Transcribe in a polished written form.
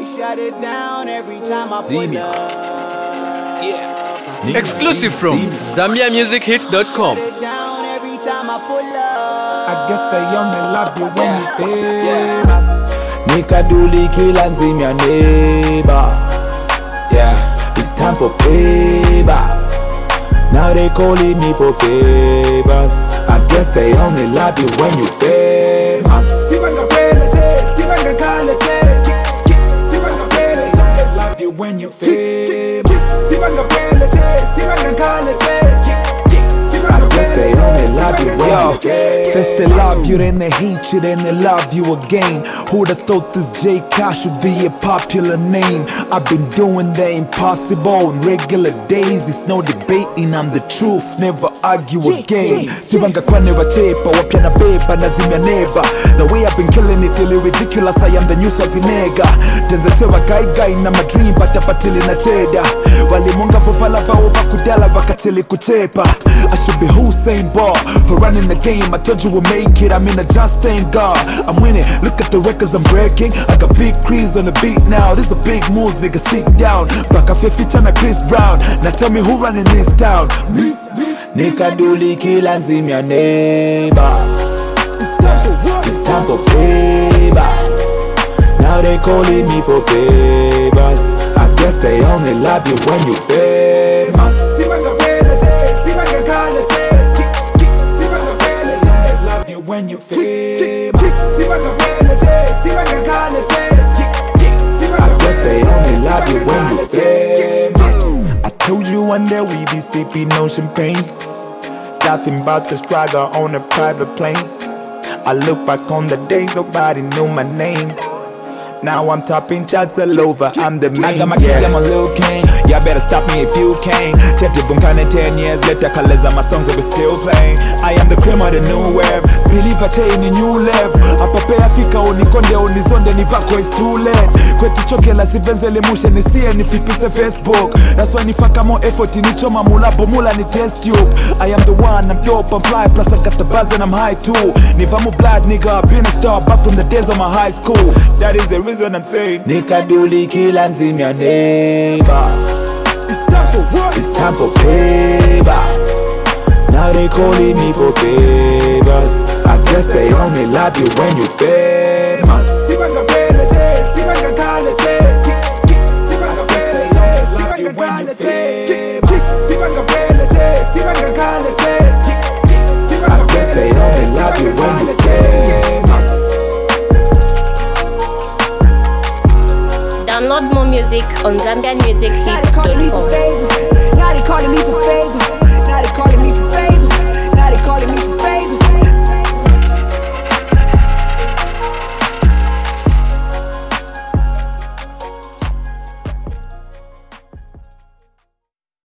shut it down every time I pull up. Yeah. Exclusive from ZambiaMusicHits.com. I guess they only love you when you famous. Nikaduli kila nzimi ya neighbor. Yeah, it's time for payback. Now they calling me for favors. I guess they only love you when you famous. Sibanga pele je, sibanga kale je. Sibanga pele je, love you when you famous. Sibanga pele je, sibanga kale je. I guess they only love you when you famous. First they love you, then they hate you, then they love you again. Who'd have thought this J Cash would be a popular name? I've been doing the impossible on regular days. It's no debating, I'm the truth, never argue again. Sibanga kwane wachepa, wapya na beba, nazimya neba. The way I've been killing it, really ridiculous, I am the new Swazinega. Tenza chewa gai na my dream, patapatili na cheda. Walimunga fufala vaova kudala wakachili kuchepa. I should be Hussein Ball for running the game. I told you we'll make it, I mean I just thank God I'm winning, look at the records I'm breaking. I got big crease on the beat now. This a big moves, nigga, sit down. Baka feature na Chris Brown. Now tell me who running this town? Me. Nikaduli kila nzimi ya neighbor. It's time for payback. Now they calling me for favors. I guess they only love you when you famous. Sibanga pele je, sibanga kale je. Sibanga pele je, love you when you famous. Sibanga pele je, sibanga kale je. I guess they only love you when you famous. I told you one day we be sipping no champagne, laughing about the struggle on a private plane. I look back on the days nobody knew my name. Now I'm topping charts all over, I'm the main. I got my kids, I'm a Lil Kane. Y'all better stop me if you can. Tete Bunkane 10 years later, Kaleza, my songs will be still playing. I am the cream of the new wave. Believe I chain in new level. Apape Afrika unikonde unizonde ni vako is too late. Kwetu choke la sivenzele mushe nisiye nifipise Facebook. That's why nifaka more effort nichoma mulapo mula ni test tube. I am the one, I'm dope, I'm fly, plus I got the buzz and I'm high too. Nivamu blood nigga, I've been a star back from the days of my high school. That is the reason I'm saying Nikaduli kila nzimi ya neighbor. It's time for payback. Now they calling me for favors. I guess they only love you when you famous. Sibanga pele je, sibanga kale je. Sibanga pele je, love you when you famous. Sibanga pele je, sibanga kale je. I guess they only love you when you famous. Download more music on ZambiaMusicHits.com.